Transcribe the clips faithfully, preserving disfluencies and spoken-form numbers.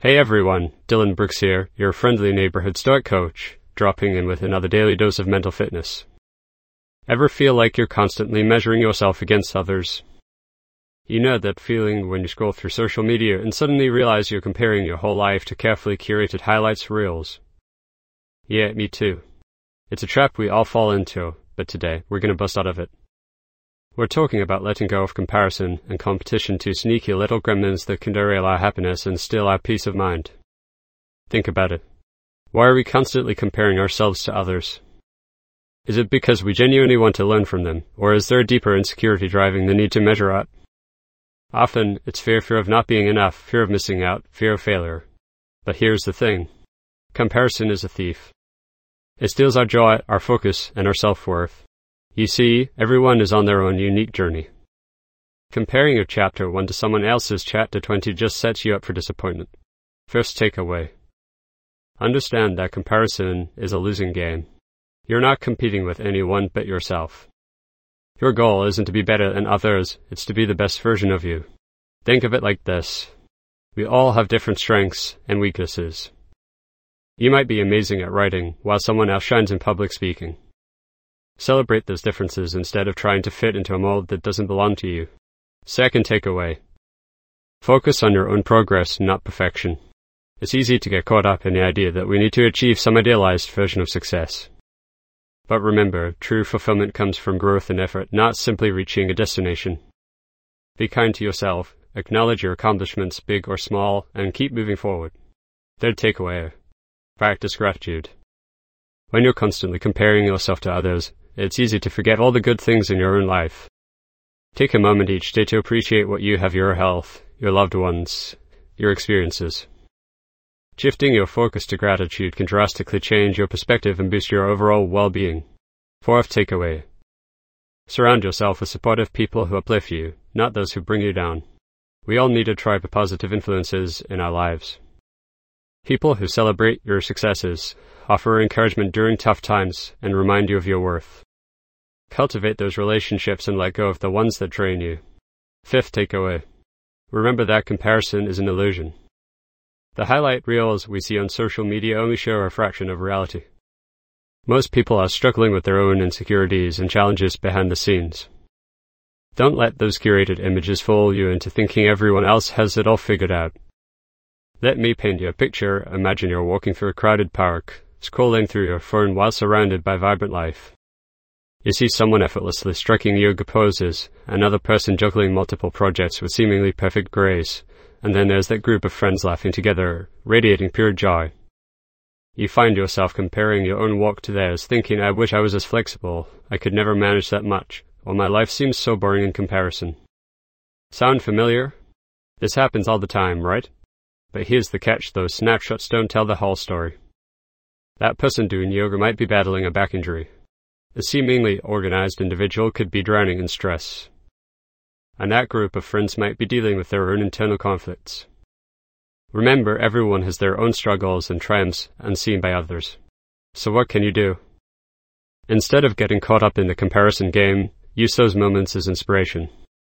Hey everyone, Dylan Brooks here, your friendly neighborhood Stoic coach, dropping in with another daily dose of mental fitness. Ever feel like you're constantly measuring yourself against others? You know that feeling when you scroll through social media and suddenly realize you're comparing your whole life to carefully curated highlights reels? Yeah, me too. It's a trap we all fall into, but today we're going to bust out of it. We're talking about letting go of comparison and competition, two sneaky little gremlins that can derail our happiness and steal our peace of mind. Think about it. Why are we constantly comparing ourselves to others? Is it because we genuinely want to learn from them, or is there a deeper insecurity driving the need to measure up? Often, it's fear, fear of not being enough, fear of missing out, fear of failure. But here's the thing. Comparison is a thief. It steals our joy, our focus, and our self-worth. You see, everyone is on their own unique journey. Comparing your chapter one to someone else's chapter twenty just sets you up for disappointment. First takeaway. Understand that comparison is a losing game. You're not competing with anyone but yourself. Your goal isn't to be better than others, it's to be the best version of you. Think of it like this. We all have different strengths and weaknesses. You might be amazing at writing, while someone else shines in public speaking. Celebrate those differences instead of trying to fit into a mold that doesn't belong to you. Second takeaway. Focus on your own progress, not perfection. It's easy to get caught up in the idea that we need to achieve some idealized version of success. But remember, true fulfillment comes from growth and effort, not simply reaching a destination. Be kind to yourself, acknowledge your accomplishments, big or small, and keep moving forward. Third takeaway. Practice gratitude. When you're constantly comparing yourself to others, it's easy to forget all the good things in your own life. Take a moment each day to appreciate what you have: your health, your loved ones, your experiences. Shifting your focus to gratitude can drastically change your perspective and boost your overall well-being. Fourth takeaway. Surround yourself with supportive people who uplift you, not those who bring you down. We all need a tribe of positive influences in our lives. People who celebrate your successes, offer encouragement during tough times, and remind you of your worth. Cultivate those relationships and let go of the ones that drain you. Fifth takeaway. Remember that comparison is an illusion. The highlight reels we see on social media only show a fraction of reality. Most people are struggling with their own insecurities and challenges behind the scenes. Don't let those curated images fool you into thinking everyone else has it all figured out. Let me paint you a picture. Imagine you're walking through a crowded park, scrolling through your phone while surrounded by vibrant life. You see someone effortlessly striking yoga poses, another person juggling multiple projects with seemingly perfect grace, and then there's that group of friends laughing together, radiating pure joy. You find yourself comparing your own walk to theirs, thinking, I wish I was as flexible, I could never manage that much, or my life seems so boring in comparison. Sound familiar? This happens all the time, right? But here's the catch, those snapshots don't tell the whole story. That person doing yoga might be battling a back injury. A seemingly organized individual could be drowning in stress. And that group of friends might be dealing with their own internal conflicts. Remember, everyone has their own struggles and triumphs unseen by others. So what can you do? Instead of getting caught up in the comparison game, use those moments as inspiration.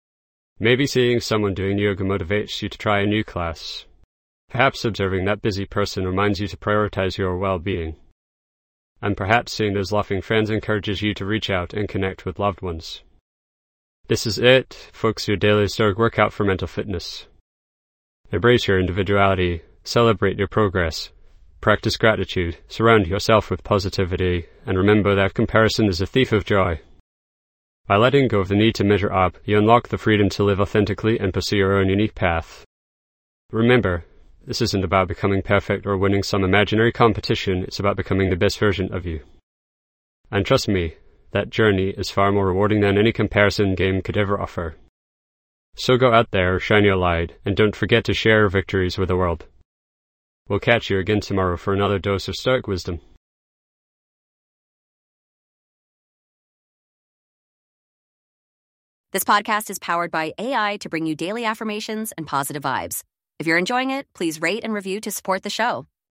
Maybe seeing someone doing yoga motivates you to try a new class. Perhaps observing that busy person reminds you to prioritize your well-being. And perhaps seeing those laughing friends encourages you to reach out and connect with loved ones. This is it, folks, your daily Stoic workout for mental fitness. Embrace your individuality, celebrate your progress, practice gratitude, surround yourself with positivity, and remember that comparison is a thief of joy. By letting go of the need to measure up, you unlock the freedom to live authentically and pursue your own unique path. Remember, this isn't about becoming perfect or winning some imaginary competition, it's about becoming the best version of you. And trust me, that journey is far more rewarding than any comparison game could ever offer. So go out there, shine your light, and don't forget to share your victories with the world. We'll catch you again tomorrow for another dose of Stoic wisdom. This podcast is powered by A I to bring you daily affirmations and positive vibes. If you're enjoying it, please rate and review to support the show.